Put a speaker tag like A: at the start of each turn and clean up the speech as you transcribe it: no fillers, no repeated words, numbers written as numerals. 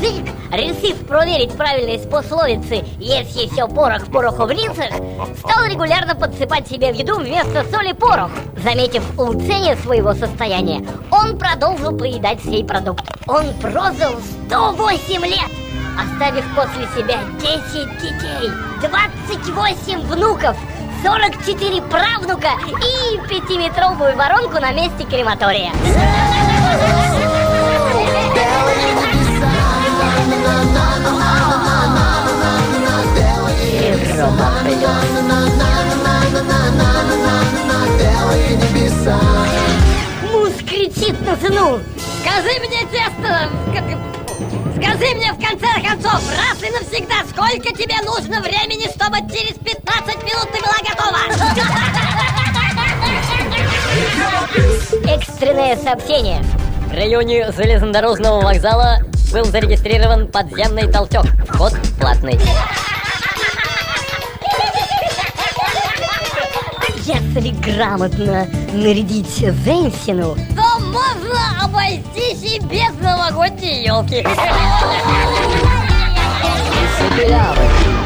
A: язык, решив проверить правильность пословицы «Если все порох, пороху в лицах», стал регулярно подсыпать себе в еду вместо соли порох. Заметив улучшение своего состояния, он продолжил поедать сей продукт. Он прожил 108 лет, оставив после себя 10 детей, 28 внуков, 44 правнука и 5-метровую воронку на месте крематория. Муж кричит на жену: «Скажи мне, тесто, скажи мне в конце концов, раз и навсегда, сколько тебе нужно времени, чтобы через 15 минут ты была готова?» Экстренное сообщение. В районе железнодорожного вокзала был зарегистрирован подземный толчок. Вход платный. Если грамотно нарядить женщину, то можно обойтись и без новогодней елки.